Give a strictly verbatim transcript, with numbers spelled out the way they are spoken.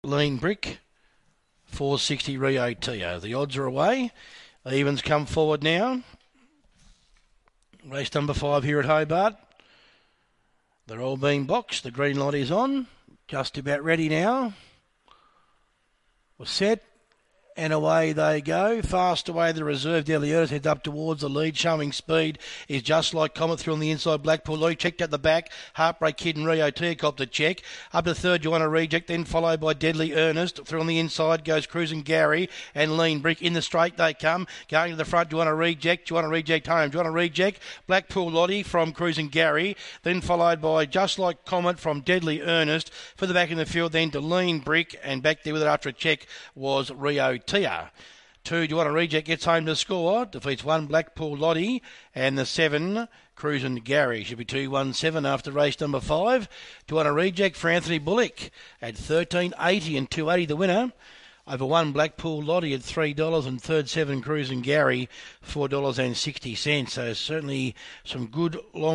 Lean Brick, four sixty Rio Tio. The odds are away. Evans come forward now. Race number five here at Hobart. They're all being boxed. The green light is on. Just about ready now. We're set. And away they go. Fast away the reserve. Deliotis heads up towards the lead. Showing speed is Just Like Comet through on the inside. Blackpool Lloyd checked at the back. Heartbreak Kid and Rio T copped a check. Up to third, Joanna Reject. Then followed by Deadly Earnest. Through on the inside goes Cruising Gary and Lean Brick. In the straight they come. Going to the front, Joanna Reject. Joanna Reject home. Joanna Reject. Blackpool Lottie from Cruising Gary. Then followed by Just Like Comet from Deadly Earnest. For the back in the field then to Lean Brick. And back there with it after a check was Rio Tia. Two, Joanna Reject gets home to score. Defeats one, Blackpool Lottie. And the seven, Cruising Gary. Should be two one seven after race number five. Joanna Reject for Anthony Bullock at thirteen eighty and two eighty the winner. Over one, Blackpool Lottie at three dollars and third seven, Cruising Gary, four dollars and sixty cents. So certainly some good long